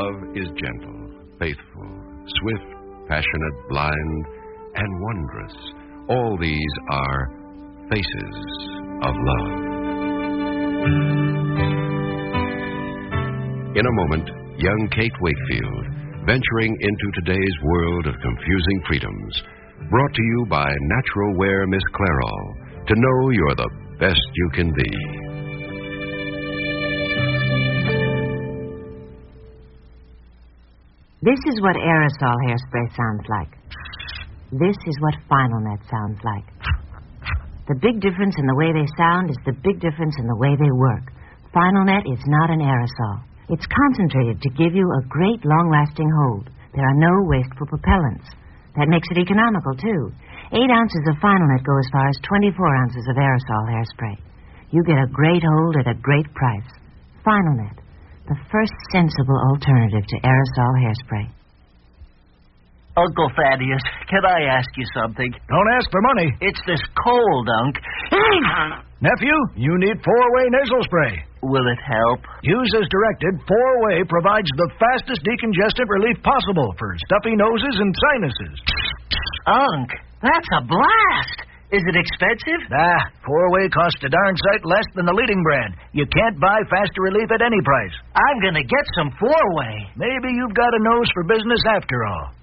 Love is gentle, faithful, swift, passionate, blind, and wondrous. All these are faces of love. In a moment, young Kate Wakefield, venturing into today's world of confusing freedoms, brought to you by Natural Wear Miss Clairol, to know you're the best you can be. This is what aerosol hairspray sounds like. This is what Final Net sounds like. The big difference in the way they sound is the big difference in the way they work. Final Net is not an aerosol. It's concentrated to give you a great long-lasting hold. There are no wasteful propellants. That makes it economical, too. 8 ounces of Final Net go as far as 24 ounces of aerosol hairspray. You get a great hold at a great price. Final Net, the first sensible alternative to aerosol hairspray. Uncle Thaddeus, can I ask you something? Don't ask for money. It's this cold, Unc. Nephew, you need 4-way nasal spray. Will it help? Use as directed. 4-way provides the fastest decongestant relief possible for stuffy noses and sinuses. Unc, that's a blast. Is it expensive? 4-way costs a darn sight less than the leading brand. You can't buy faster relief at any price. I'm going to get some 4-way. Maybe you've got a nose for business after all.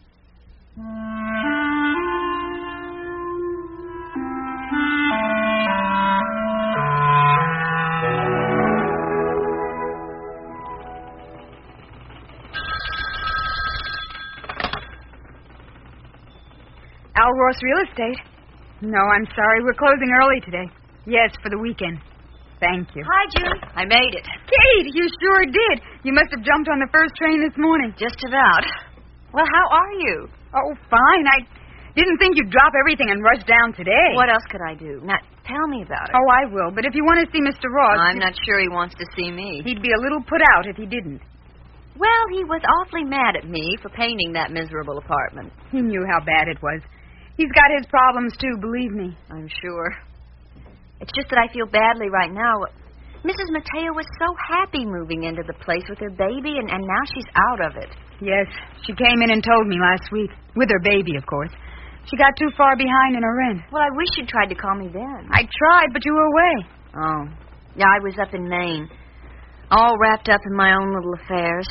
Al Ross Real Estate. No, I'm sorry. We're closing early today. Yes, for the weekend. Thank you. Hi, June. I made it. Kate, you sure did. You must have jumped on the first train this morning. Just about. Well, how are you? Oh, fine. I didn't think you'd drop everything and rush down today. What else could I do? Now, tell me about it. Oh, I will. But if you want to see Mr. Ross... I'm not sure he wants to see me. He'd be a little put out if he didn't. Well, he was awfully mad at me for painting that miserable apartment. He knew how bad it was. He's got his problems, too, believe me. I'm sure. It's just that I feel badly right now. Mrs. Mateo was so happy moving into the place with her baby, and now she's out of it. Yes, she came in and told me last week. With her baby, of course. She got too far behind in her rent. Well, I wish you'd tried to call me then. I tried, but you were away. Oh. Yeah, I was up in Maine. All wrapped up in my own little affairs.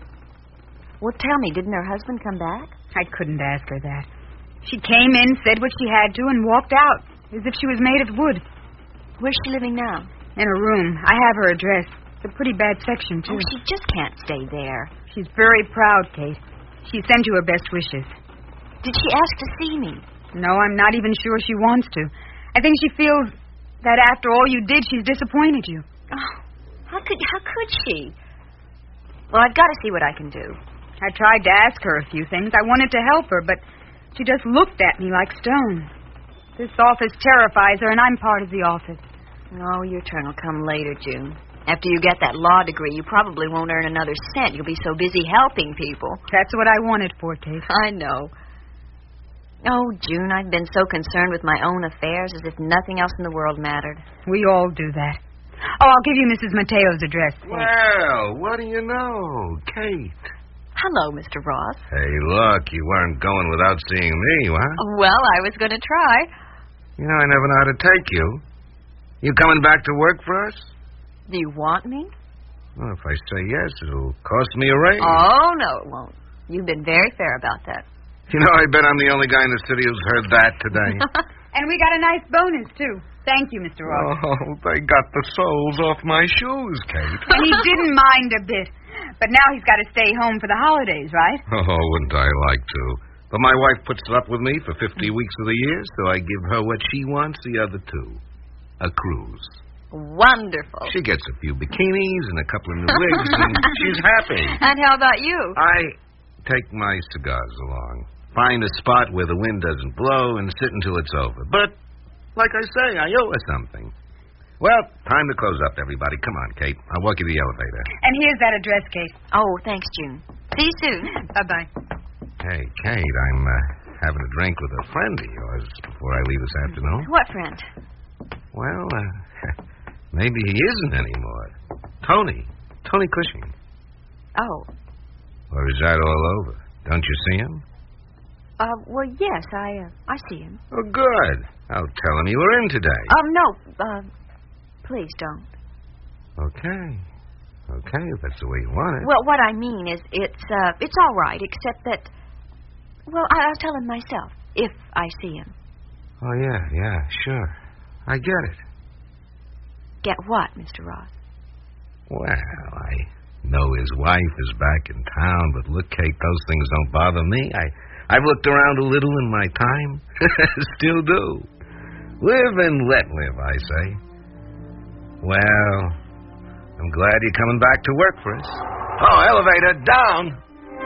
Well, tell me, didn't her husband come back? I couldn't ask her that. She came in, said what she had to, and walked out, as if she was made of wood. Where's she living now? In her room. I have her address. It's a pretty bad section, too. Oh, she just can't stay there. She's very proud, Kate. She sent you her best wishes. Did she ask to see me? No, I'm not even sure she wants to. I think she feels that after all you did, she's disappointed you. Oh, how could she? Well, I've got to see what I can do. I tried to ask her a few things. I wanted to help her, but she just looked at me like stone. This office terrifies her, and I'm part of the office. Oh, your turn will come later, June. After you get that law degree, you probably won't earn another cent. You'll be so busy helping people. That's what I wanted for, Kate. I know. Oh, June, I've been so concerned with my own affairs as if nothing else in the world mattered. We all do that. Oh, I'll give you Mrs. Mateo's address. Well, what do you know? Kate. Hello, Mr. Ross. Hey, look, you weren't going without seeing me, what? Well, I was going to try. You know, I never know how to take you. You coming back to work for us? Do you want me? Well, if I say yes, it'll cost me a raise. Oh, no, it won't. You've been very fair about that. You know, I bet I'm the only guy in the city who's heard that today. And we got a nice bonus, too. Thank you, Mr. Ross. Oh, they got the soles off my shoes, Kate. And he didn't mind a bit. But now he's got to stay home for the holidays, right? Oh, wouldn't I like to. But my wife puts it up with me for 50 weeks of the year, so I give her what she wants, the other 2. A cruise. Wonderful. She gets a few bikinis and a couple of new wigs, and she's happy. And how about you? I take my cigars along. Find a spot where the wind doesn't blow and sit until it's over. But, like I say, I owe her something. Well, time to close up, everybody. Come on, Kate. I'll walk you to the elevator. And here's that address, Kate. Oh, thanks, June. See you soon. Bye-bye. Hey, Kate, I'm having a drink with a friend of yours before I leave this afternoon. What friend? Well, maybe he isn't anymore. Tony Cushing. Oh, Or is that all over? Don't you see him? Well, yes, I see him. Oh, good. I'll tell him you were in today. No, please don't. Okay, if that's the way you want it. Well, what I mean is, it's all right, except that, well, I'll tell him myself, if I see him. Oh, yeah, sure. I get it. Get what, Mr. Roth? Well, I know his wife is back in town, but look, Kate, those things don't bother me. I've looked around a little in my time. Still do. Live and let live, I say. Well, I'm glad you're coming back to work for us. Oh, elevator, down!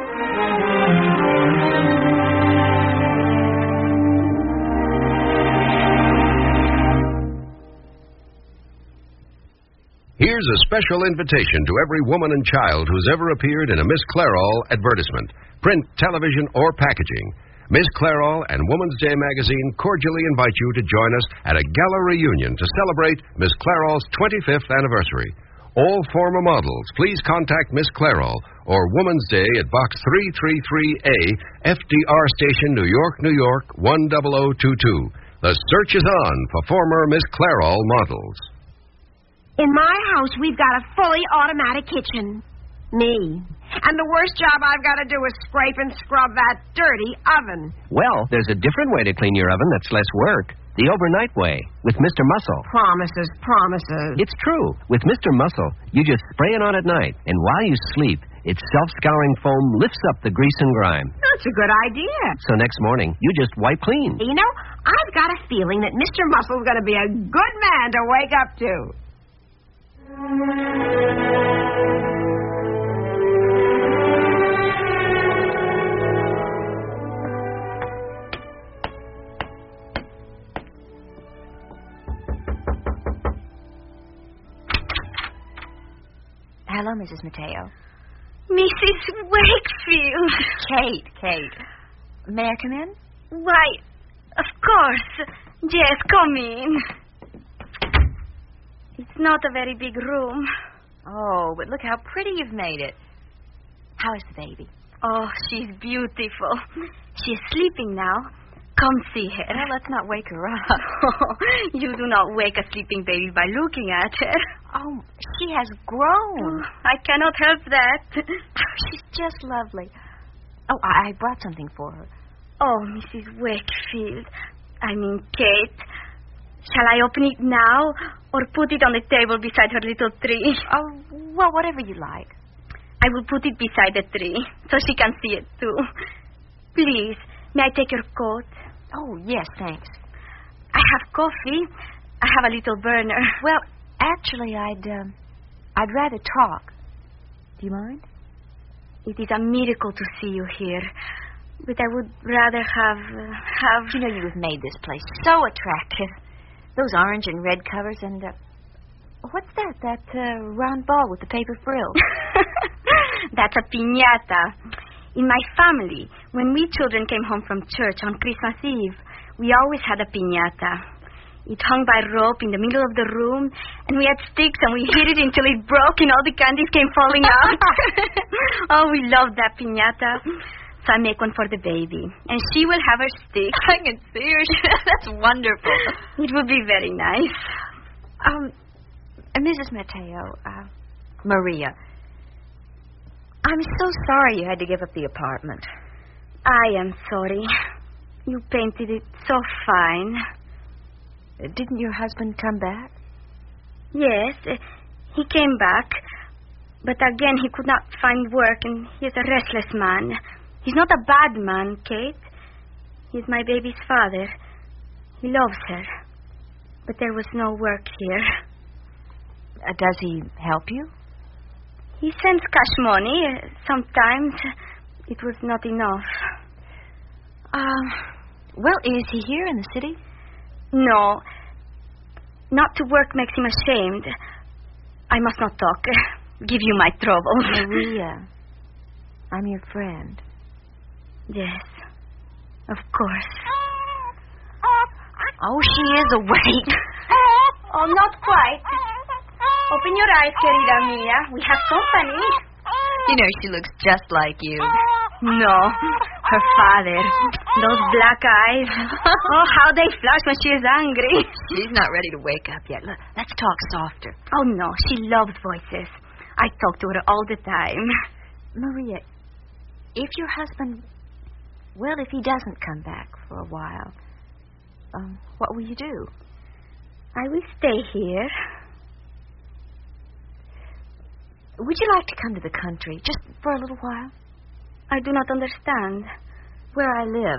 Here's a special invitation to every woman and child who's ever appeared in a Miss Clairol advertisement, print, television, or packaging. Miss Clairol and Woman's Day magazine cordially invite you to join us at a gala reunion to celebrate Miss Clairol's 25th anniversary. All former models, please contact Miss Clairol or Woman's Day at Box 333A, FDR Station, New York, New York, 10022. The search is on for former Miss Clairol models. In my house, we've got a fully automatic kitchen. Me. And the worst job I've got to do is scrape and scrub that dirty oven. Well, there's a different way to clean your oven that's less work. The overnight way, with Mr. Muscle. Promises. It's true. With Mr. Muscle, you just spray it on at night, and while you sleep, its self-scouring foam lifts up the grease and grime. That's a good idea. So next morning, you just wipe clean. You know, I've got a feeling that Mr. Muscle's going to be a good man to wake up to. Hello, Mrs. Mateo. Mrs. Wakefield. Kate. May I come in? Why, of course. Yes, come in. It's not a very big room. Oh, but look how pretty you've made it. How is the baby? Oh, she's beautiful. She's sleeping now. Come see her. Well, let's not wake her up. Oh, you do not wake a sleeping baby by looking at her. Oh, she has grown. Oh, I cannot help that. She's just lovely. Oh, I brought something for her. Oh, Mrs. Wakefield. I mean, Kate. Shall I open it now or put it on the table beside her little tree? Oh, well, whatever you like. I will put it beside the tree so she can see it, too. Please, may I take your coat? Oh, yes, thanks. I have coffee. I have a little burner. Well, actually, I'd rather talk. Do you mind? It is a miracle to see you here. But I would rather have... You know, you have made this place so attractive. Those orange and red covers and, what's that? That round ball with the paper frill. That's a piñata. In my family, when we children came home from church on Christmas Eve, we always had a piñata. It hung by rope in the middle of the room, and we had sticks, and we hit it until it broke and all the candies came falling out. Oh, we loved that piñata. So I make one for the baby, and she will have her stick. I can see her. That's wonderful. It would be very nice. Mrs. Mateo, Maria, I'm so sorry you had to give up the apartment. I am sorry. You painted it so fine. Didn't your husband come back? Yes, he came back. But again, he could not find work, and he's a restless man. He's not a bad man, Kate. He's my baby's father. He loves her. But there was no work here. Does he help you? He sends cash money. Sometimes it was not enough. Well, is he here in the city? No. Not to work makes him ashamed. I must not talk. Give you my trouble. Maria, I'm your friend. Yes, of course. Oh, she is awake. Oh, not quite. Open your eyes, querida mía. We have company. You know, she looks just like you. No, her father. Those black eyes. Oh, how they flash when she is angry. She's not ready to wake up yet. Look, let's talk softer. Oh, no, she loves voices. I talk to her all the time. Maria, if your husband... Well, if he doesn't come back for a while, what will you do? I will stay here. Would you like to come to the country, just for a little while? I do not understand. Where I live,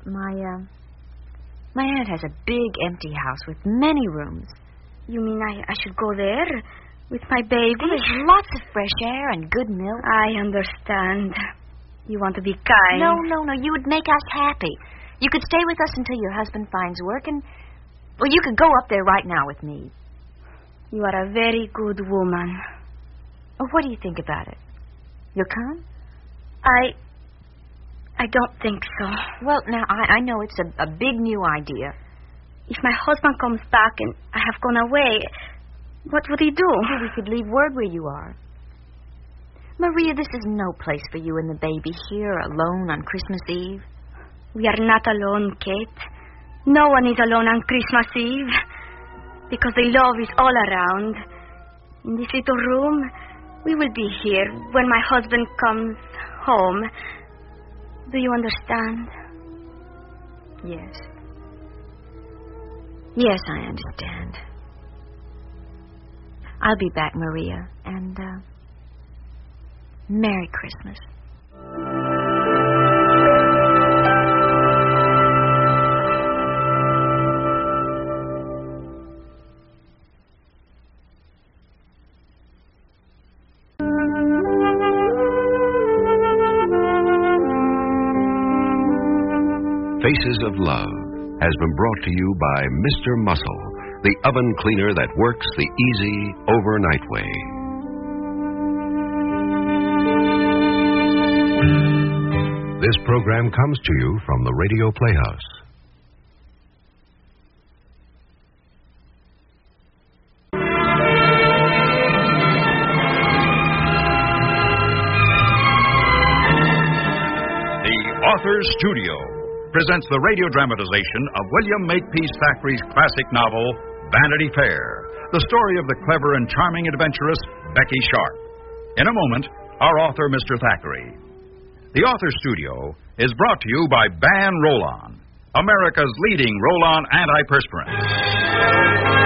my aunt has a big empty house with many rooms. You mean I should go there with my baby? Well, there's lots of fresh air and good milk. I understand. You want to be kind. No. You would make us happy. You could stay with us until your husband finds work, and... Well, you could go up there right now with me. You are a very good woman. Oh, what do you think about it? You'll come? I don't think so. Well, now, I know it's a big new idea. If my husband comes back and I have gone away, what would he do? Well, we could leave word where you are. Maria, this is no place for you and the baby here alone on Christmas Eve. We are not alone, Kate. No one is alone on Christmas Eve. Because the love is all around. In this little room, we will be here when my husband comes home. Do you understand? Yes. Yes, I understand. I'll be back, Maria, and, Merry Christmas. Faces of Love has been brought to you by Mr. Muscle, the oven cleaner that works the easy overnight way. This program comes to you from the Radio Playhouse. The Author's Studio presents the radio dramatization of William Makepeace Thackeray's classic novel, Vanity Fair, the story of the clever and charming adventuress, Becky Sharp. In a moment, our author, Mr. Thackeray. The Author's Studio is brought to you by Ban Roll-On, America's leading roll-on antiperspirant.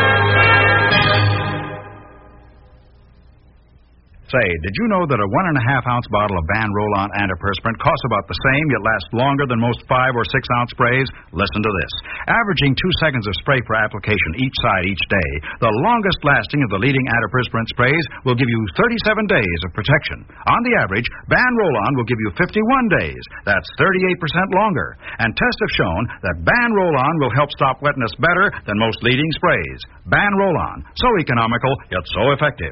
Say, did you know that a 1.5-ounce bottle of Ban Roll-On antiperspirant costs about the same, yet lasts longer than most 5 or 6-ounce sprays? Listen to this. Averaging 2 seconds of spray per application each side each day, the longest lasting of the leading antiperspirant sprays will give you 37 days of protection. On the average, Ban Roll-On will give you 51 days. That's 38% longer. And tests have shown that Ban Roll-On will help stop wetness better than most leading sprays. Ban Roll-On, so economical, yet so effective.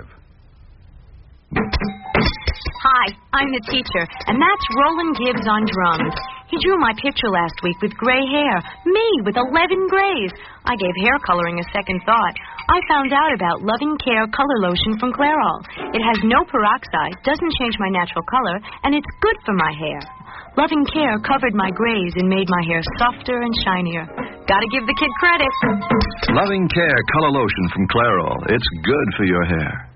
Hi, I'm the teacher, and that's Roland Gibbs on drums. He drew my picture last week with gray hair. Me, with 11 grays. I gave hair coloring a second thought. I found out about Loving Care Color Lotion from Clairol. It has no peroxide, doesn't change my natural color, and it's good for my hair. Loving Care covered my grays and made my hair softer and shinier. Gotta give the kid credit. Loving Care Color Lotion from Clairol. It's good for your hair.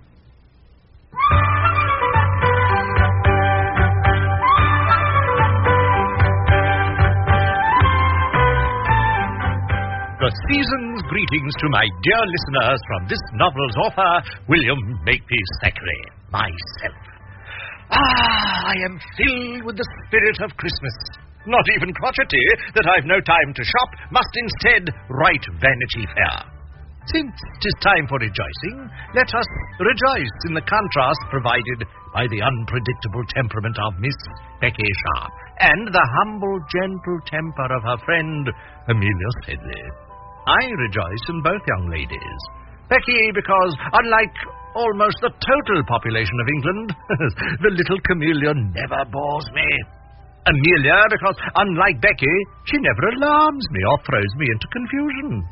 The season's greetings to my dear listeners from this novel's author, William Makepeace Thackeray, myself. I am filled with the spirit of Christmas. Not even crotchety, that I've no time to shop, must instead write Vanity Fair. Since 'tis time for rejoicing, let us rejoice in the contrast provided by the unpredictable temperament of Miss Becky Sharp and the humble, gentle temper of her friend, Amelia Sedley. I rejoice in both young ladies. Becky, because, unlike almost the total population of England, the little chameleon never bores me. Amelia, because, unlike Becky, she never alarms me or throws me into confusion.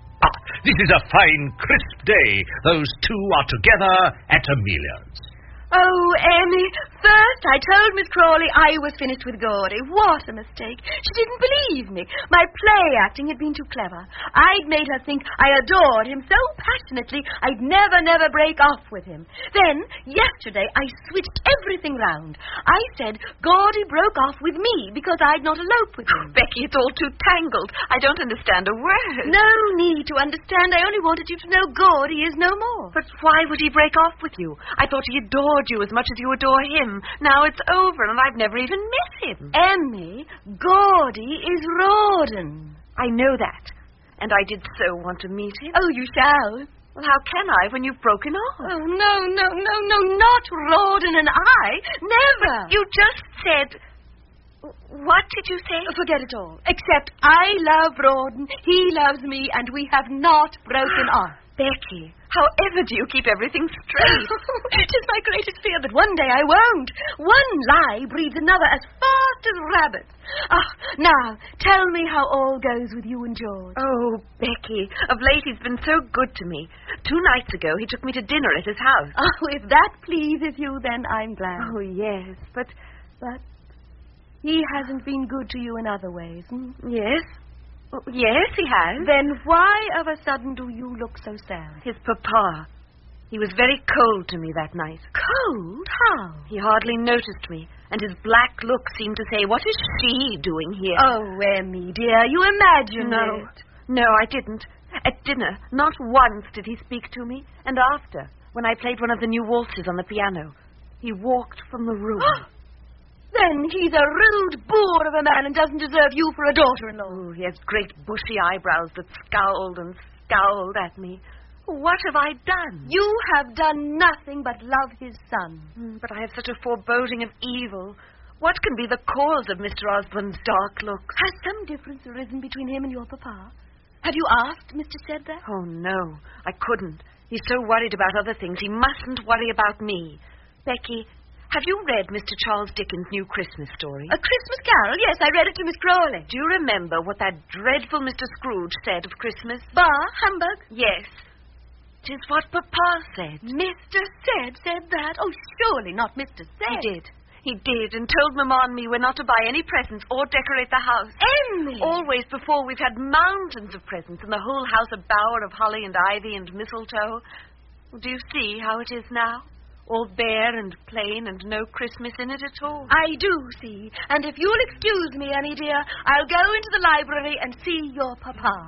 This is a fine, crisp day. Those two are together at Amelia's. Oh, Emmy, first I told Miss Crawley I was finished with Gordy. What a mistake. She didn't believe me. My play acting had been too clever. I'd made her think I adored him so passionately I'd never break off with him. Then, yesterday, I switched everything round. I said Gordy broke off with me because I'd not eloped with him. Becky, it's all too tangled. I don't understand a word. No need to understand. I only wanted you to know Gordy is no more. But why would he break off with you? I thought he adored you as much as you adore him. Now it's over, and I've never even met him. Emmy, Gordy is Rawdon. I know that, and I did so want to meet him. Oh, you shall. Well, how can I when you've broken off? Oh, no, not Rawdon and I. Never. You just said... What did you say? Forget it all. Except I love Rawdon, he loves me, and we have not broken off. Becky, however do you keep everything straight? It is my greatest fear that one day I won't. One lie breeds another as fast as rabbits. Now, tell me how all goes with you and George. Oh, Becky, of late he's been so good to me. 2 nights ago he took me to dinner at his house. Oh, if that pleases you, then I'm glad. Oh, yes, but... he hasn't been good to you in other ways, Yes. Oh, yes, he has. Then why of a sudden do you look so sad? His papa. He was very cold to me that night. Cold? How? He hardly noticed me, and his black look seemed to say, what is she doing here? Oh, Emmy, dear, you imagine it. No, I didn't. At dinner, not once did he speak to me, and after, when I played one of the new waltzes on the piano, he walked from the room. Then he's a rude boor of a man and doesn't deserve you for a daughter-in-law. Oh, he has great bushy eyebrows that scowled and scowled at me. What have I done? You have done nothing but love his son. But I have such a foreboding of evil. What can be the cause of Mr. Osborne's dark looks? Has some difference arisen between him and your papa? Have you asked Mr. Said that? Oh, no, I couldn't. He's so worried about other things. He mustn't worry about me. Becky, have you read Mr. Charles Dickens' new Christmas story? A Christmas Carol? Yes, I read it to Miss Crawley. Do you remember what that dreadful Mr. Scrooge said of Christmas? Bah, humbug. Yes. 'Tis what Papa said. Mr. said that? Oh, surely not Mr. Said. He did, and told Mamma and me we're not to buy any presents or decorate the house. Emily! Always before we've had mountains of presents and the whole house a bower of holly and ivy and mistletoe. Do you see how it is now? All bare and plain and no Christmas in it at all. I do see. And if you'll excuse me, Annie dear, I'll go into the library and see your papa.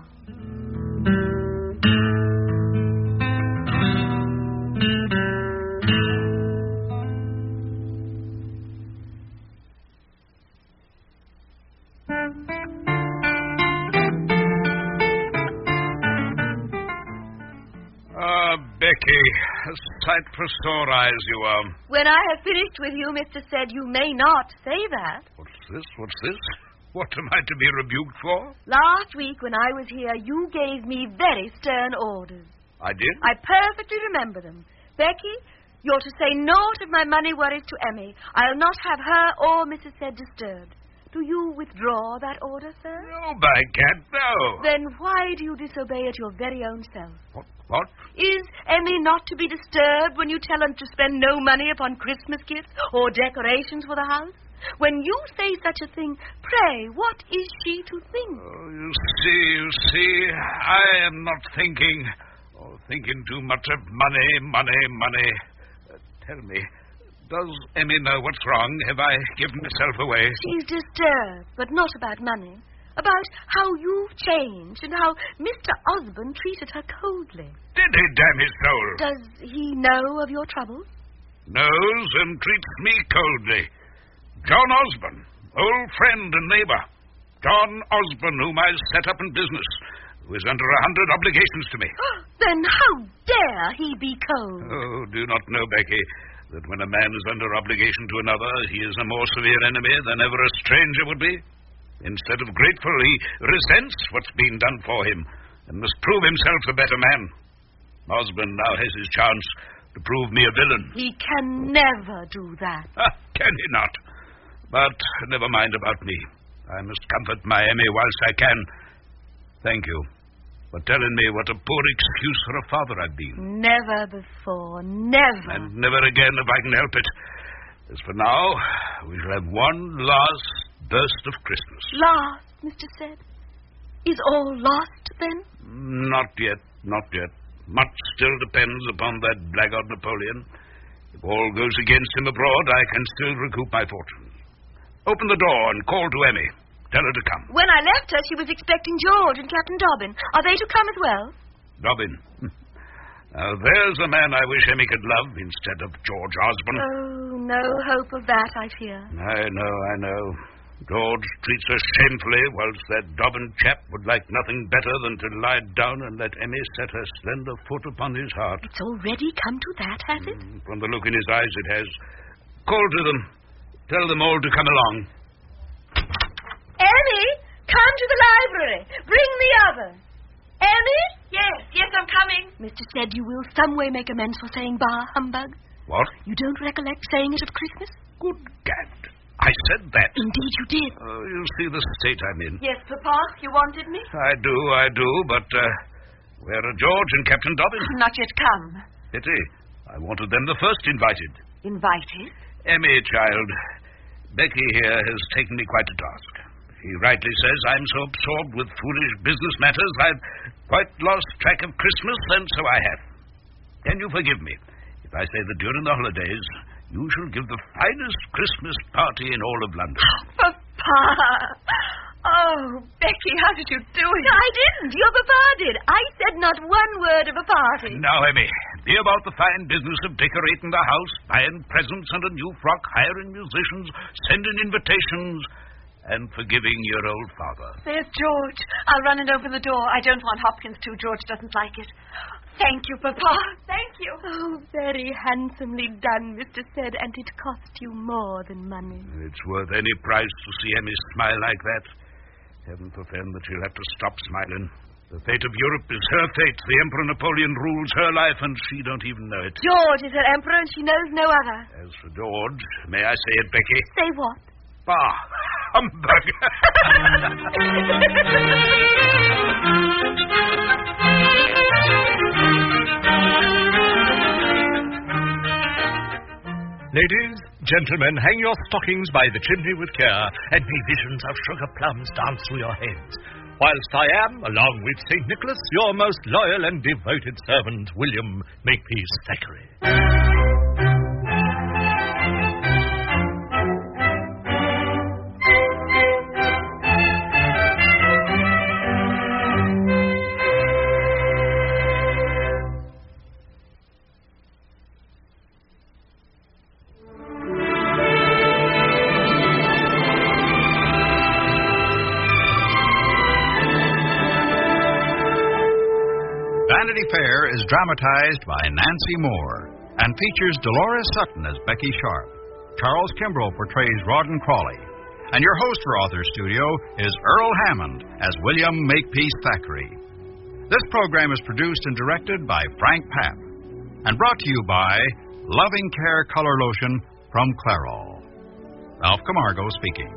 Becky, a sight for sore eyes you are. When I have finished with you, Mr. Said, you may not say that. What's this? What am I to be rebuked for? Last week, when I was here, you gave me very stern orders. I did? I perfectly remember them. Becky, you're to say naught of my money worries to Emmy. I'll not have her or Mrs. Said disturbed. Do you withdraw that order, sir? No, by gad, no. Then why do you disobey it your very own self? What? Is Emmy not to be disturbed when you tell him to spend no money upon Christmas gifts or decorations for the house? When you say such a thing, pray, what is she to think? Oh, you see, I am not thinking too much of money. Tell me, does Emmy know what's wrong? Have I given myself away? She's disturbed, but not about money. About how you've changed and how Mr. Osborne treated her coldly. Did he, damn his soul? Does he know of your troubles? Knows and treats me coldly. John Osborne, old friend and neighbor. John Osborne, whom I set up in business, who is under 100 obligations to me. Then how dare he be cold? Oh, do you not know, Becky, that when a man is under obligation to another, he is a more severe enemy than ever a stranger would be? Instead of grateful, he resents what's been done for him and must prove himself the better man. Osborne now has his chance to prove me a villain. He can never do that. Can he not? But never mind about me. I must comfort my Emmy whilst I can. Thank you. for telling me what a poor excuse for a father I've been. Never before. Never. And never again if I can help it. As for now, we shall have one last burst of Christmas. Lost, Mr. Said? Is all lost, then? Not yet, not yet. Much still depends upon that blackguard Napoleon. If all goes against him abroad, I can still recoup my fortune. Open the door and call to Emmy. Tell her to come. When I left her, she was expecting George and Captain Dobbin. Are they to come as well? Dobbin. Now, there's a man I wish Emmy could love instead of George Osborne. Oh, no hope of that, I fear. I know. George treats her shamefully, whilst that Dobbin chap would like nothing better than to lie down and let Emmy set her slender foot upon his heart. It's already come to that, has it? From the look in his eyes, it has. Call to them. Tell them all to come along. Emmy, come to the library. Bring the other. Emmy? Yes, I'm coming. Mr. Said you will some way make amends for saying bah humbug. What? You don't recollect saying it at Christmas? Good gad. I said that. Indeed you did. Oh, you see the state I'm in. Yes, Papa, you wanted me? I do, but where are George and Captain Dobbin? Not yet come. Pity. I wanted them the first invited. Invited? Emmy, child, Becky here has taken me quite a task. He rightly says I'm so absorbed with foolish business matters I've quite lost track of Christmas, and so I have. Can you forgive me if I say that during the holidays you shall give the finest Christmas party in all of London? Papa! Oh, Becky, how did you do it? I didn't. Your Papa did. I said not one word of a party. Now, Emmy, be about the fine business of decorating the house, buying presents and a new frock, hiring musicians, sending invitations, and forgiving your old father. There's George. I'll run and open the door. I don't want Hopkins to. George doesn't like it. Thank you, Papa. Thank you. Oh, very handsomely done, Mr. Said, and it cost you more than money. It's worth any price to see Emmy smile like that. Heaven forfend that she'll have to stop smiling. The fate of Europe is her fate. The Emperor Napoleon rules her life, and she don't even know it. George is her emperor, and she knows no other. As for George, may I say it, Becky? Say what? Bah, humbug. Ladies, gentlemen, hang your stockings by the chimney with care, and may visions of sugar plums dance through your heads. Whilst I am, along with St. Nicholas, your most loyal and devoted servant, William Makepeace Thackeray. Vanity Fair is dramatized by Nancy Moore and features Dolores Sutton as Becky Sharp. Charles Kimbrough portrays Rawdon Crawley. And your host for Author Studio is Earl Hammond as William Makepeace Thackeray. This program is produced and directed by Frank Papp and brought to you by Loving Care Color Lotion from Clairol. Ralph Camargo speaking.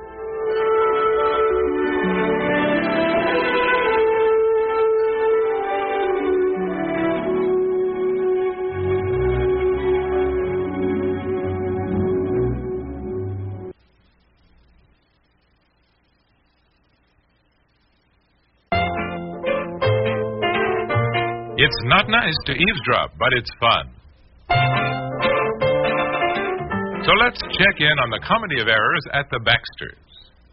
It's not nice to eavesdrop, but it's fun. So let's check in on the comedy of errors at the Baxters.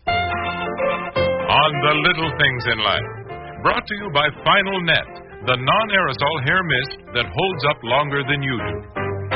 On the little things in life. Brought to you by Final Net, the non-aerosol hair mist that holds up longer than you do.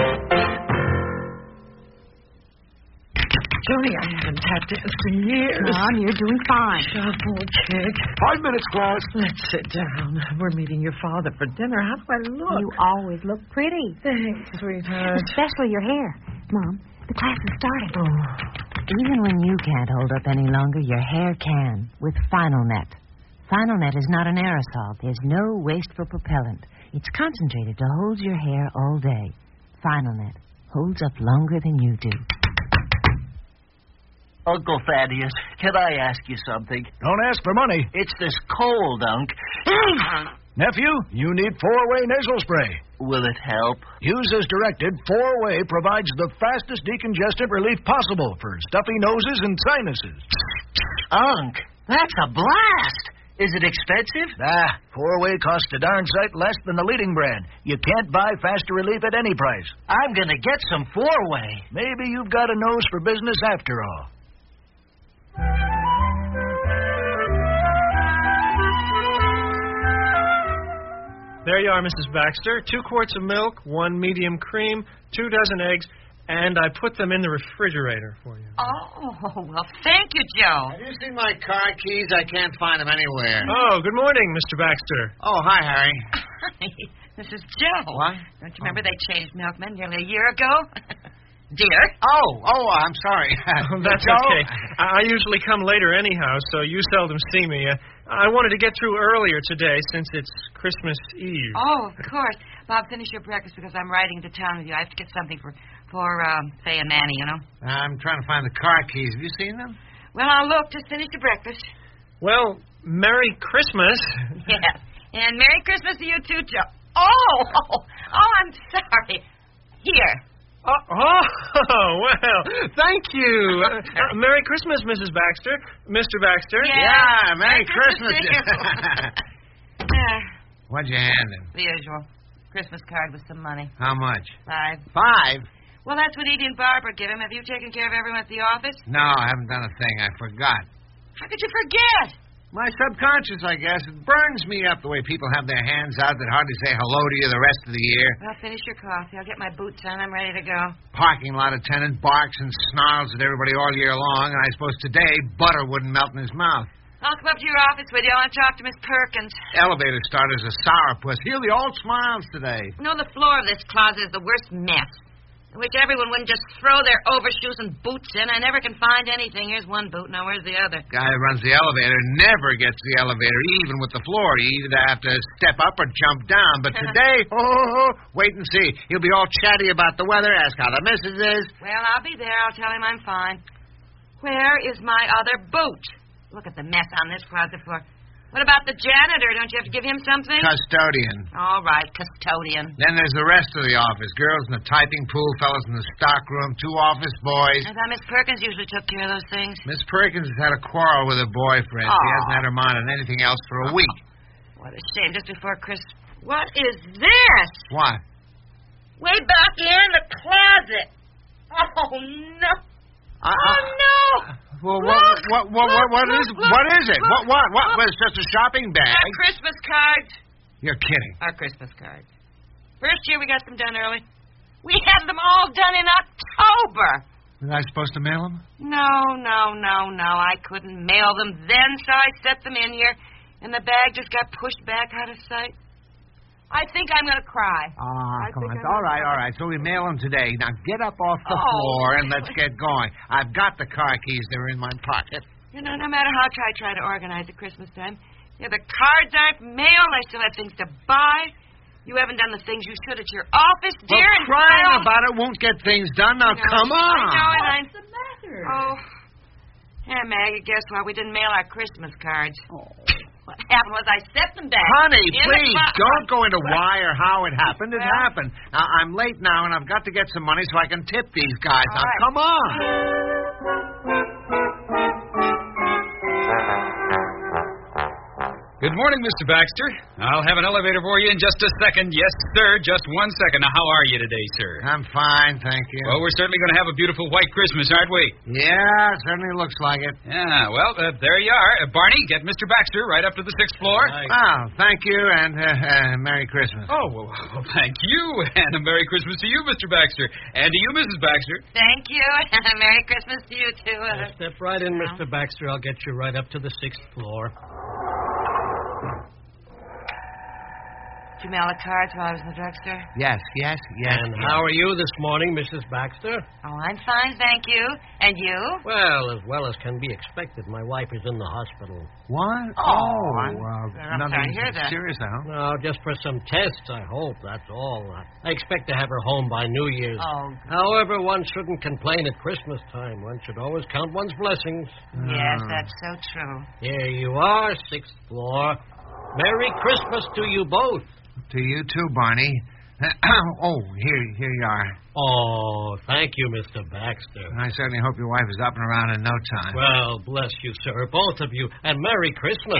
Joni, I haven't tapped dance for years. Mom, you're doing fine. Shuffle, chick. 5 minutes, class. Let's sit down. We're meeting your father for dinner. How do I look? You always look pretty. Thanks, sweetheart. Especially your hair. Mom, the class is starting. Oh. Even when you can't hold up any longer, your hair can with Final Net. Final Net is not an aerosol. There's no wasteful propellant. It's concentrated to hold your hair all day. Final Net holds up longer than you do. Uncle Thaddeus, can I ask you something? Don't ask for money. It's this cold, Unc. Nephew, you need 4-way nasal spray. Will it help? Use as directed. 4-way provides the fastest decongestant relief possible for stuffy noses and sinuses. Unc, that's a blast. Is it expensive? 4-way costs a darn sight less than the leading brand. You can't buy faster relief at any price. I'm going to get some 4-way. Maybe you've got a nose for business after all. There you are, Mrs. Baxter. 2 quarts of milk, 1 medium cream, 2 dozen eggs, and I put them in the refrigerator for you. Oh, well, thank you, Joe. Have you seen my car keys? I can't find them anywhere. Oh, good morning, Mr. Baxter. Oh, hi, Harry. Hi, this is Joe. What? Don't you remember they changed milkmen nearly a year ago? Dear? Oh, I'm sorry. That's Joe? okay. I usually come later anyhow, so you seldom see me. I wanted to get through earlier today since it's Christmas Eve. Oh, of course. Bob, finish your breakfast because I'm riding to town with you. I have to get something for Faye and Manny, you know. I'm trying to find the car keys. Have you seen them? Well, I'll look. Just finish your breakfast. Well, Merry Christmas. Yeah. And Merry Christmas to you, too, Joe. Oh, I'm sorry. Here. Oh, well, thank you. Merry Christmas, Mrs. Baxter. Mr. Baxter. Yeah, Merry Christmas. What'd you hand him? The usual. Christmas card with some money. How much? 5. 5? Well, that's what Edie and Barbara give him. Have you taken care of everyone at the office? No, I haven't done a thing. I forgot. How could you forget? My subconscious, I guess. It burns me up the way people have their hands out that hardly say hello to you the rest of the year. Well, finish your coffee. I'll get my boots on. I'm ready to go. Parking lot attendant barks and snarls at everybody all year long, and I suppose today butter wouldn't melt in his mouth. I'll come up to your office with you. I want to talk to Miss Perkins. Elevator starter's a sourpuss. He'll be all smiles today. You know, the floor of this closet is the worst mess. I wish everyone wouldn't just throw their overshoes and boots in. I never can find anything. Here's one boot. Now, where's the other? Guy who runs the elevator never gets the elevator, even with the floor. You either have to step up or jump down. But today, wait and see. He'll be all chatty about the weather, ask how the missus is. Well, I'll be there. I'll tell him I'm fine. Where is my other boot? Look at the mess on this closet floor. What about the janitor? Don't you have to give him something? Custodian. All right, custodian. Then there's the rest of the office. Girls in the typing pool, fellas in the stock room, 2 office boys. I thought Miss Perkins usually took care of those things. Miss Perkins has had a quarrel with her boyfriend. She hasn't had her mind on anything else for a week. What a shame, just before Christmas. What is this? What? Way back here in the closet. Oh, no. Oh, no. Well, what is it? What? It's just a shopping bag. Our Christmas cards. You're kidding. Our Christmas cards. First year we got them done early. We had them all done in October. Was I supposed to mail them? No. I couldn't mail them then, so I set them in here, and the bag just got pushed back out of sight. I think I'm going to cry. Come on. All right. So we mail them today. Now get up off the floor and let's get going. I've got the car keys. They're in my pocket. You know, no matter how I try to organize at Christmas time, the cards aren't mailed. I still have things to buy. You haven't done the things you should at your office, dear. Well, crying about it won't get things done. Now, come on. I know it. What's the matter? Oh. Hey, Maggie, guess what? We didn't mail our Christmas cards. What happened was I set them back. Honey, please, don't go into why or how it happened. It happened. Now, I'm late now, and I've got to get some money so I can tip these guys. Now, come on. Good morning, Mr. Baxter. I'll have an elevator for you in just a second. Yes, sir. Just 1 second. Now, how are you today, sir? I'm fine, thank you. Well, we're certainly going to have a beautiful white Christmas, aren't we? Yeah, certainly looks like it. Yeah, well, there you are. Barney, get Mr. Baxter right up to the 6th floor. Oh, thank you, and Merry Christmas. Oh, well, thank you, and a Merry Christmas to you, Mr. Baxter, and to you, Mrs. Baxter. Thank you, and a Merry Christmas to you, too. Step right in, Mr. Baxter. I'll get you right up to the 6th floor. Did you mail the cards while I was in the drugstore? Yes. And how are you this morning, Mrs. Baxter? Oh, I'm fine, thank you. And you? Well as can be expected. My wife is in the hospital. What? I'm nothing sorry to hear that. serious, I hope. No, just for some tests, I hope. That's all. I expect to have her home by New Year's. Oh. However, one shouldn't complain at Christmas time. One should always count one's blessings. Yes, that's so true. Here you are, 6th floor. Merry Christmas to you both. To you too, Barney. Here you are. Oh, thank you, Mr. Baxter. I certainly hope your wife is up and around in no time. Well, bless you, sir, both of you, and Merry Christmas.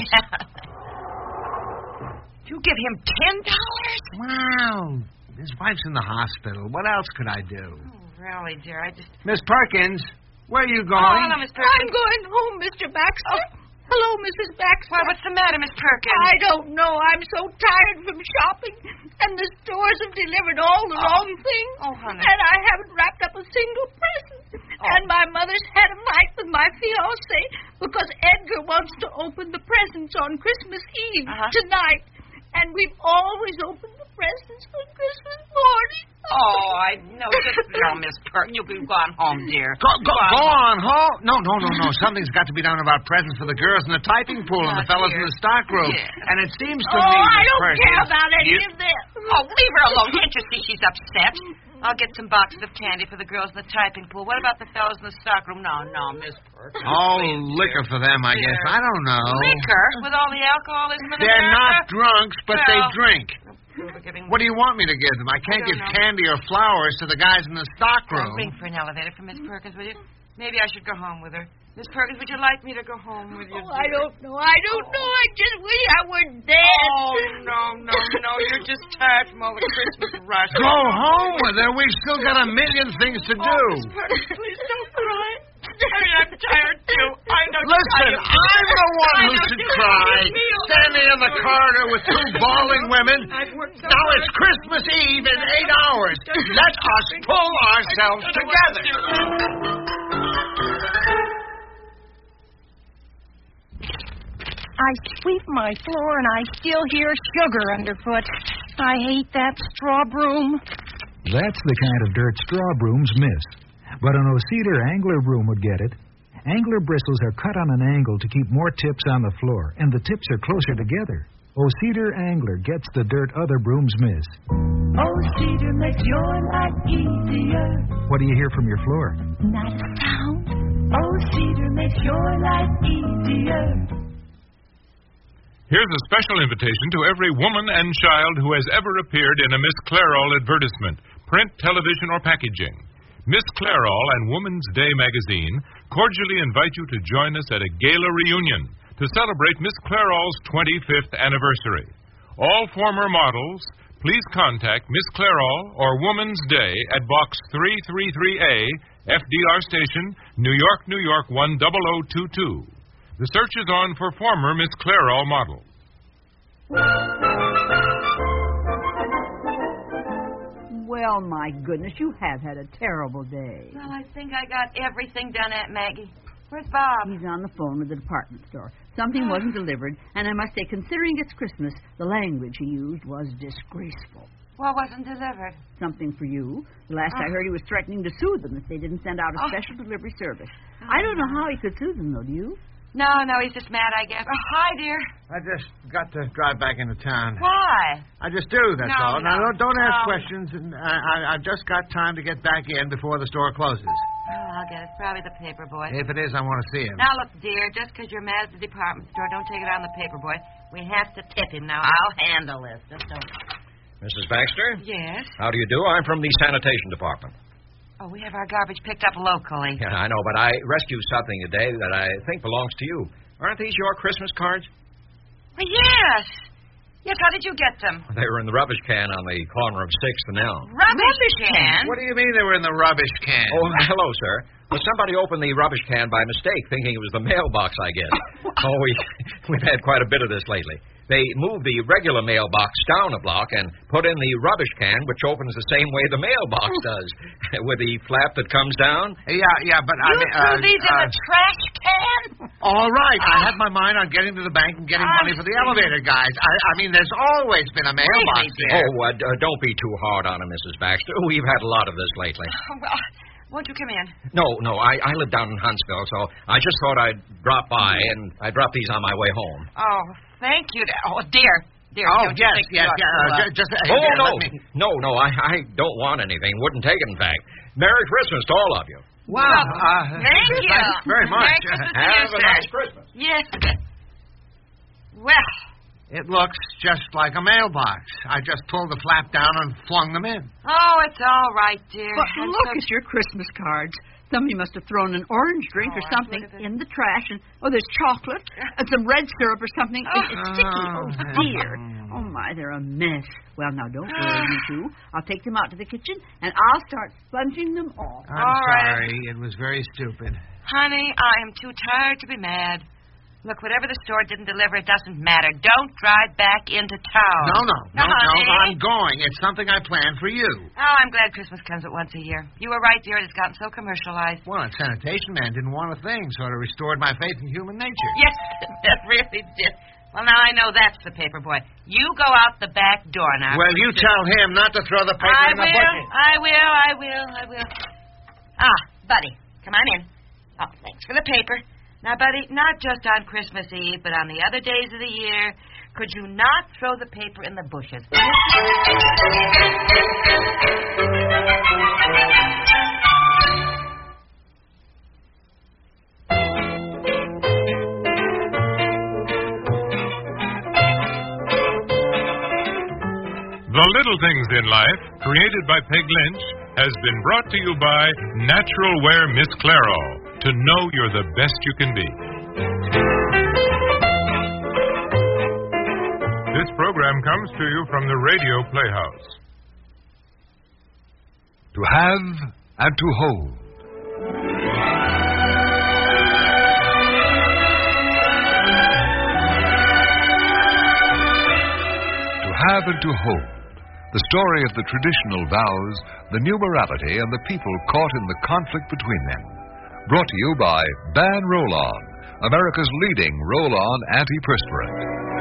You give him $10? Wow. His wife's in the hospital. What else could I do? Oh, really, dear, Miss Perkins, where are you going? Oh, hello, Miss Perkins. I'm going home, Mr. Baxter. Oh. Hello, Mrs. Baxter. Why, what's the matter, Miss Perkins? I don't know. I'm so tired from shopping, and the stores have delivered all the wrong things. Oh, honey. And I haven't wrapped up a single present. And my mother's had a fight with my fiancé because Edgar wants to open the presents on Christmas Eve tonight. And we've always opened the presents on Christmas morning. Oh, I know. Just Miss Perkins, you've gone home, dear. Go on home. No. Something's got to be done about presents for the girls in the typing pool and the fellas in the stockroom. Yeah. And it seems to me, I Miss don't Perkins, care about any of this. Oh, leave her alone. Can't you see she's upset? I'll get some boxes of candy for the girls in the typing pool. What about the fellows in the stockroom? No, Miss Perkins. Oh, liquor for them, I guess. I don't know. Liquor? With all the alcoholism in They're America? not drunks, but they drink. Giving... What do you want me to give them? I can't give candy or flowers to the guys in the stockroom. Ring for an elevator for Miss Perkins, will you? Maybe I should go home with her. Miss Perkins, would you like me to go home with you? Oh, I don't know. I just wish I were dead. Oh, no. You're just tired from all the Christmas rush. Go home with her. We've still got a million things to do. Miss Perkins, please don't cry. I'm tired, too. I know. Listen, I'm the one who should cry. Standing in the corridor with two bawling women. Now it's Christmas Eve in 8 hours. Let us pull ourselves together. I sweep my floor and I still hear sugar underfoot. I hate that straw broom. That's the kind of dirt straw brooms miss. But an O-Cedar angler broom would get it. Angler bristles are cut on an angle to keep more tips on the floor, and the tips are closer together. O-Cedar angler gets the dirt other brooms miss. O-Cedar makes your life easier. What do you hear from your floor? Not a sound. O-Cedar makes your life easier. Here's a special invitation to every woman and child who has ever appeared in a Miss Clairol advertisement, print, television, or packaging. Miss Clairol and Woman's Day magazine cordially invite you to join us at a gala reunion to celebrate Miss Clairol's 25th anniversary. All former models, please contact Miss Clairol or Woman's Day at Box 333A, FDR Station, New York, 10022. The search is on for former Miss Clairol models. Well, my goodness, you have had a terrible day. Well, I think I got everything done, Aunt Maggie. Where's Bob? He's on the phone with the department store. Something wasn't delivered, and I must say, considering it's Christmas, the language he used was disgraceful. What wasn't delivered? Something for you. The last I heard, he was threatening to sue them if they didn't send out a special delivery service. I don't know how he could sue them, though, do you? No, he's just mad, I guess. Oh, hi, dear. I just got to drive back into town. Why? I just do, that's all. Now, don't ask questions. I've just got time to get back in before the store closes. Oh, I'll get it. It's probably the paper boy. If it is, I want to see him. Now, look, dear, just because you're mad at the department store, don't take it on the paper boy. We have to tip him now. I'll handle this. Just don't. Mrs. Baxter? Yes? How do you do? I'm from the sanitation department. Oh, we have our garbage picked up locally. Yeah, I know, but I rescued something today that I think belongs to you. Aren't these your Christmas cards? Well, yes. Yes, how did you get them? They were in the rubbish can on the corner of 6th and Elm. Rubbish can? What do you mean they were in the rubbish can? Oh, hello, sir. Well, somebody opened the rubbish can by mistake, thinking it was the mailbox, I guess. We've had quite a bit of this lately. They move the regular mailbox down a block and put in the rubbish can, which opens the same way the mailbox does, with the flap that comes down. Yeah, but You threw these in the trash can? All right, I had my mind on getting to the bank and getting money for the elevator guys. I mean, there's always been a mailbox there. Oh, don't be too hard on him, Mrs. Baxter. We've had a lot of this lately. Well, won't you come in? No, I live down in Huntsville, so I just thought I'd drop by, and I dropped these on my way home. Oh, thank you. Oh, dear. Oh, yes. No, I don't want anything. Wouldn't take it, in fact. Merry Christmas to all of you. Wow. Thank you. Thanks very much. Have a nice Christmas. Yes. Well, it looks just like a mailbox. I just pulled the flap down and flung them in. oh, it's all right, dear. But I'm look so- at your Christmas cards. Somebody must have thrown an orange drink or something in the trash, and there's chocolate and some red syrup or something. It's sticky. Oh dear. Oh my, they're a mess. Well, now don't worry, you two. I'll take them out to the kitchen and I'll start sponging them off. I'm sorry. It was very stupid. Honey, I am too tired to be mad. Look, whatever the store didn't deliver, it doesn't matter. Don't drive back into town. No, honey. I'm going. It's something I planned for you. Oh, I'm glad Christmas comes at once a year. You were right, dear. It's gotten so commercialized. Well, and Sanitation Man didn't want a thing, so it restored my faith in human nature. Yes, that really did. Well, now I know that's the paper boy. You go out the back door now. Well, you tell him not to throw the paper in the bucket. I will. Ah, Buddy, come on in. Oh, thanks for the paper. Now, Buddy, not just on Christmas Eve, but on the other days of the year, could you not throw the paper in the bushes? The Little Things in Life, created by Peg Lynch, has been brought to you by Natural Wear Miss Clairol. To know you're the best you can be. This program comes to you from the Radio Playhouse. To have and to hold. To have and to hold. The story of the traditional vows, the new morality, and the people caught in the conflict between them. Brought to you by Ban Roll-On, America's leading roll-on antiperspirant.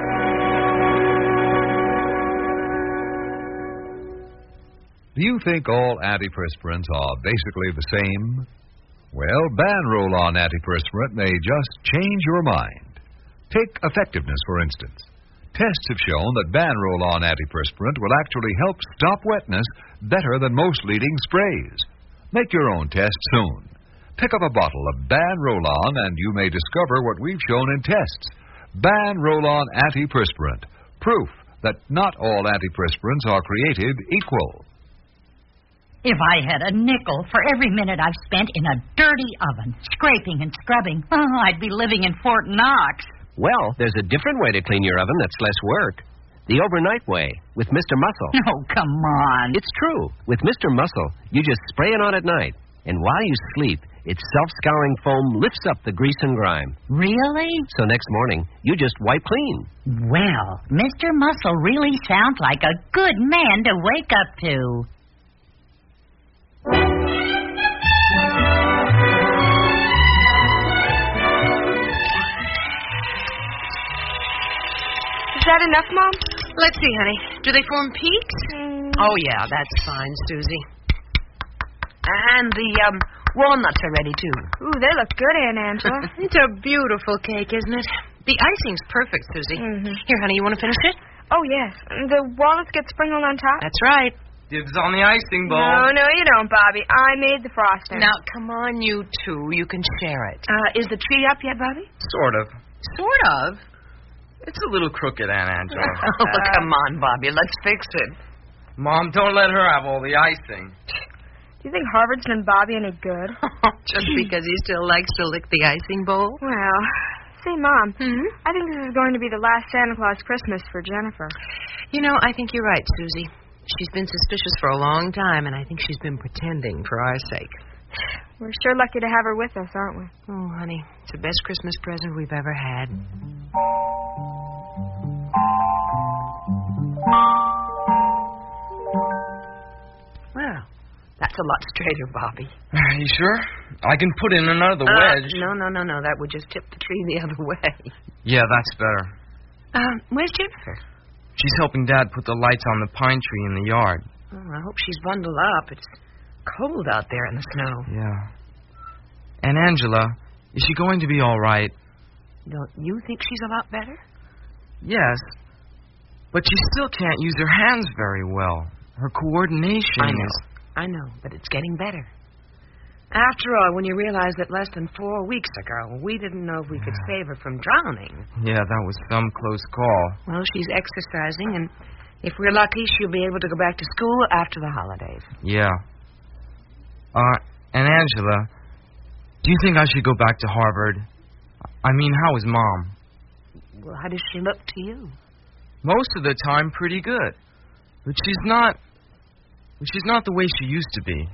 Do you think all antiperspirants are basically the same? Well, Ban Roll-On antiperspirant may just change your mind. Take effectiveness, for instance. Tests have shown that Ban Roll-On antiperspirant will actually help stop wetness better than most leading sprays. Make your own test soon. Pick up a bottle of Ban Roll-On and you may discover what we've shown in tests. Ban Roll-On antiperspirant. Proof that not all antiperspirants are created equal. If I had a nickel for every minute I've spent in a dirty oven, scraping and scrubbing, I'd be living in Fort Knox. Well, there's a different way to clean your oven that's less work. The overnight way, with Mr. Muscle. Oh, come on. It's true. With Mr. Muscle, you just spray it on at night. And while you sleep, its self-scouring foam lifts up the grease and grime. Really? So next morning, you just wipe clean. Well, Mr. Muscle really sounds like a good man to wake up to. Is that enough, Mom? Let's see, honey. Do they form peaks? Oh, yeah, that's fine, Susie. And the walnuts are ready, too. Ooh, they look good, Aunt Angela. It's a beautiful cake, isn't it? The icing's perfect, Susie. Here, honey, you want to finish it? Oh, yes. The walnuts get sprinkled on top? That's right. Dibs on the icing bowl. No, you don't, Bobby. I made the frosting. Now, come on, you two. You can share it. Is the tree up yet, Bobby? Sort of. Sort of. It's a little crooked, Aunt Angela. Oh, come on, Bobby. Let's fix it. Mom, don't let her have all the icing. Do you think Harvard's done Bobby any good? Just because he still likes to lick the icing bowl? Well, say, Mom, I think this is going to be the last Santa Claus Christmas for Jennifer. You know, I think you're right, Susie. She's been suspicious for a long time, and I think she's been pretending for our sake. We're sure lucky to have her with us, aren't we? Oh, honey, it's the best Christmas present we've ever had. a lot straighter, Bobby. Are you sure? I can put in another wedge. No. That would just tip the tree the other way. Yeah, that's better. Where's Jennifer? She's helping Dad put the lights on the pine tree in the yard. Oh, I hope she's bundled up. It's cold out there in the snow. Yeah. And Angela, is she going to be all right? Don't you think she's a lot better? Yes. But she still can't use her hands very well. Her coordination I know, but it's getting better. After all, when you realize that less than 4 weeks ago, we didn't know if we could save her from drowning. Yeah, that was some close call. Well, she's exercising, and if we're lucky, she'll be able to go back to school after the holidays. Yeah. And Angela, do you think I should go back to Harvard? I mean, how is Mom? Well, how does she look to you? Most of the time, pretty good. But she's not the way she used to be.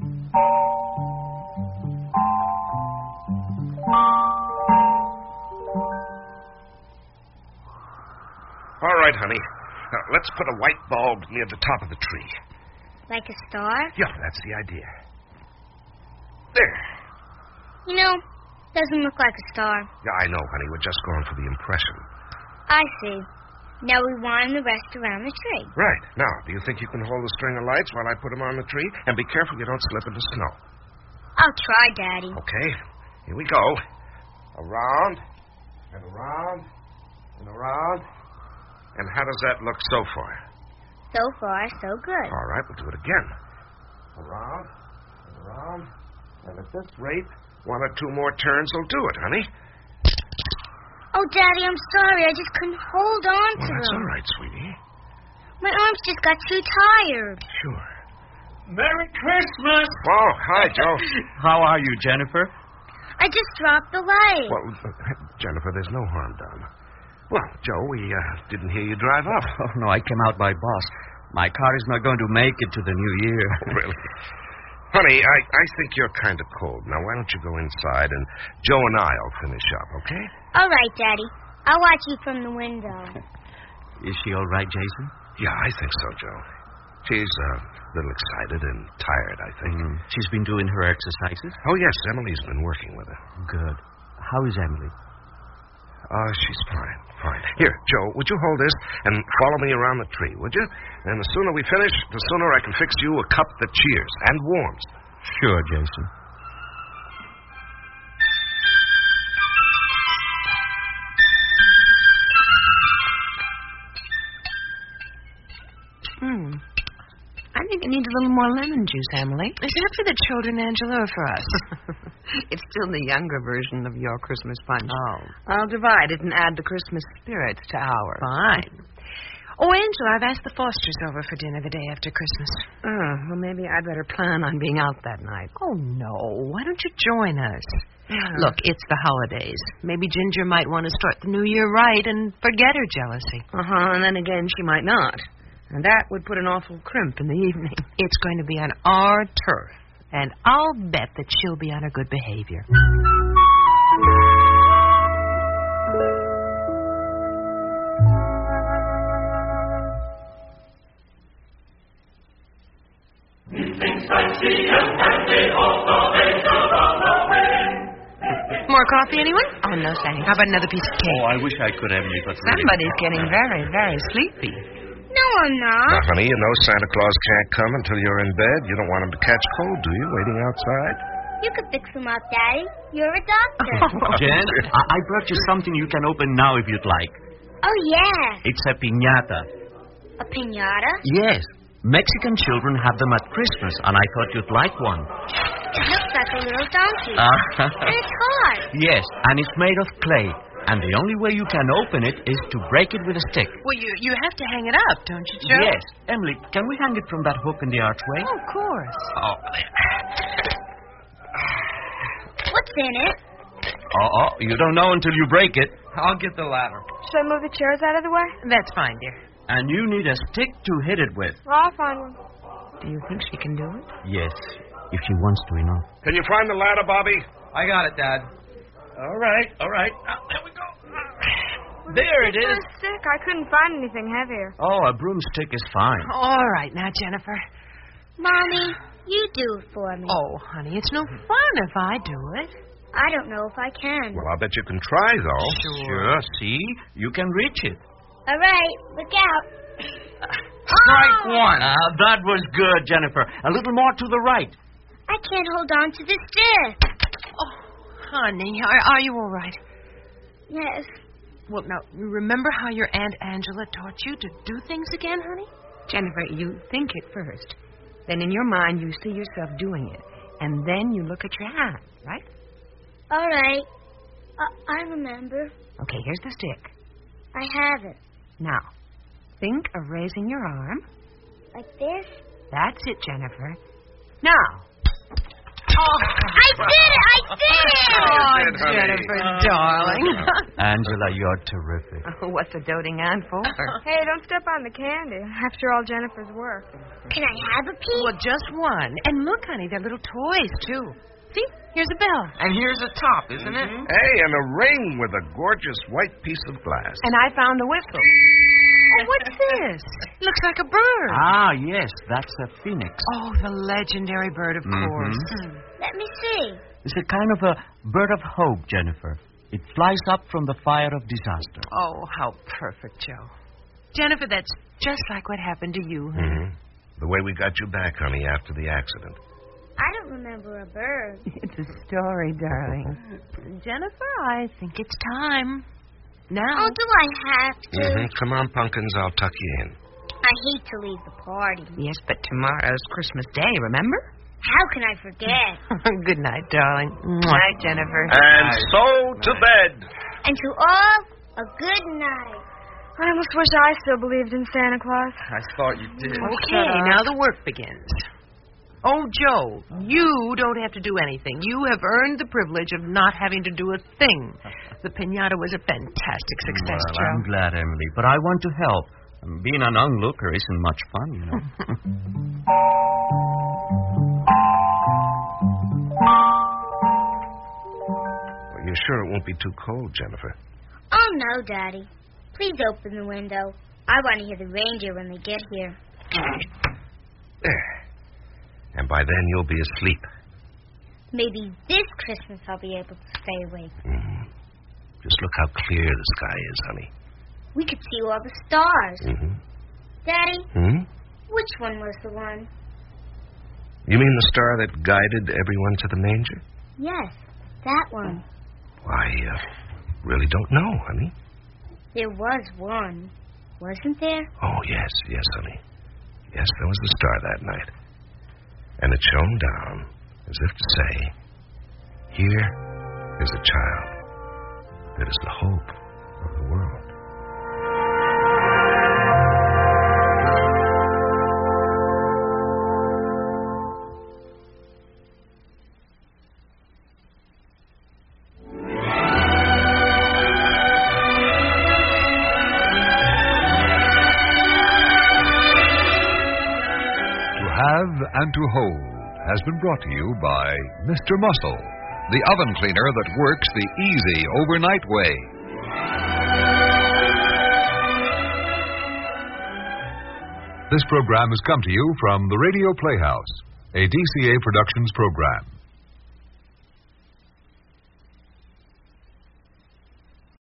All right, honey. Let's put a white bulb near the top of the tree. Like a star? Yeah, that's the idea. There. You know, doesn't look like a star. Yeah, I know, honey. We're just going for the impression. I see. Now we wind the rest around the tree. Right. Now, do you think you can hold the string of lights while I put them on the tree? And be careful you don't slip into snow. I'll try, Daddy. Okay. Here we go. Around, and around, and around. And how does that look so far? So far, so good. All right, we'll do it again. Around, and around. And at this rate, 1 or 2 more turns will do it, honey. Oh, Daddy, I'm sorry. I just couldn't hold on to That's them. all right, sweetie. My arms just got too tired. Sure. Merry Christmas! Oh, hi, Joe. How are you, Jennifer? I just dropped the light. Well, Jennifer, there's no harm done. Well, Joe, we didn't hear you drive up. Oh, no, I came out by bus. My car is not going to make it to the new year. Oh, really? Honey, I think you're kind of cold. Now, why don't you go inside, and Joe and I'll finish up, okay? All right, Daddy. I'll watch you from the window. Is she all right, Jason? Yeah, I think so, Joe. She's a little excited and tired, I think. She's been doing her exercises? Oh, yes, Emily's been working with her. Good. How is Emily? She's fine. Here, Joe, would you hold this and follow me around the tree, would you? And the sooner we finish, the sooner I can fix you a cup that cheers and warms. Sure, Jason. I think it needs a little more lemon juice, Emily. Is that for the children, Angela, or for us? It's still the younger version of your Christmas punch. Oh. I'll divide it and add the Christmas spirits to ours. Fine. Oh, Angela, I've asked the Fosters over for dinner the day after Christmas. Well, maybe I'd better plan on being out that night. Oh, no. Why don't you join us? Look, it's the holidays. Maybe Ginger might want to start the new year right and forget her jealousy. And then again, she might not. And that would put an awful crimp in the evening. It's going to be on our turf. And I'll bet that she'll be on her good behavior. More coffee, anyone? Oh, no, thanks. How about another piece of cake? Oh, I wish I could, Emily, but really... Somebody's getting very, very sleepy. No, I'm not. Now, honey, you know Santa Claus can't come until you're in bed. You don't want him to catch cold, do you, waiting outside? You could fix him up, Daddy. You're a doctor. Jen, I brought you something you can open now if you'd like. Oh, yeah. It's a piñata. A piñata? Yes. Mexican children have them at Christmas, and I thought you'd like one. It looks like a little donkey. And it's hard. Yes, and it's made of clay. And the only way you can open it is to break it with a stick. Well, you have to hang it up, don't you, Joe? Yes. Emily, can we hang it from that hook in the archway? Oh, of course. Oh. What's in it? You don't know until you break it. I'll get the ladder. Should I move the chairs out of the way? That's fine, dear. And you need a stick to hit it with. I'll find one. Do you think she can do it? Yes, if she wants to enough. Can you find the ladder, Bobby? I got it, Dad. All right. There we go. There it is. So sick. I couldn't find anything heavier. Oh, a broomstick is fine. All right, now, Jennifer. Mommy, you do it for me. Oh, honey, it's no fun if I do it. I don't know if I can. Well, I'll bet you can try, though. Sure, see? You can reach it. All right, look out. Strike one. That was good, Jennifer. A little more to the right. I can't hold on to the stick. Oh, honey, are you all right? Yes. Well, now, remember how your Aunt Angela taught you to do things again, honey? Jennifer, you think it first. Then in your mind, you see yourself doing it. And then you look at your hand, right? All right. I remember. Okay, here's the stick. I have it. Now, think of raising your arm. Like this? That's it, Jennifer. Now. Oh, I did it! Oh, Jennifer, darling. Angela, you're terrific. Oh, what's a doting aunt for? Hey, don't step on the candy. After all Jennifer's work. Can I have a piece? Well, just one. And look, honey, they're little toys, too. See? Here's a bell. And here's a top, isn't it? Hey, and a ring with a gorgeous white piece of glass. And I found a whistle. Oh, what's this? Looks like a bird. Ah, yes, that's a phoenix. Oh, the legendary bird, of course. Let me see. It's a kind of a bird of hope, Jennifer. It flies up from the fire of disaster. Oh, how perfect, Joe. Jennifer, that's just like what happened to you, honey. Mm-hmm. The way we got you back, honey, after the accident. I don't remember a bird. It's a story, darling. Jennifer, I think it's time. Now. Oh, do I have to? Mm-hmm. Come on, Pumpkins, I'll tuck you in. I hate to leave the party. Yes, but tomorrow's Christmas Day, remember? How can I forget? Good night, darling. Night, Jennifer. And so to bed. And to all, a good night. I almost wish I still believed in Santa Claus. I thought you did. Okay, now the work begins. Oh, Joe, you don't have to do anything. You have earned the privilege of not having to do a thing. The piñata was a fantastic success, Well, Joe. I'm glad, Emily, but I want to help. Being an onlooker isn't much fun, you know. Well, you're sure it won't be too cold, Jennifer? Oh, no, Daddy. Please open the window. I want to hear the reindeer when they get here. There. And by then you'll be asleep. Maybe this Christmas I'll be able to stay awake. Mm-hmm. Just look how clear the sky is, honey. We could see all the stars. Mm-hmm. Daddy, which one was the one? You mean the star that guided everyone to the manger? Yes, that one. I really don't know, honey. There was one, wasn't there? Oh, yes, honey. Yes, there was the star that night. And it shone down as if to say, here is a child that is the hope of the world. And to Hold has been brought to you by Mr. Muscle, the oven cleaner that works the easy overnight way. This program has come to you from the Radio Playhouse, a DCA Productions program.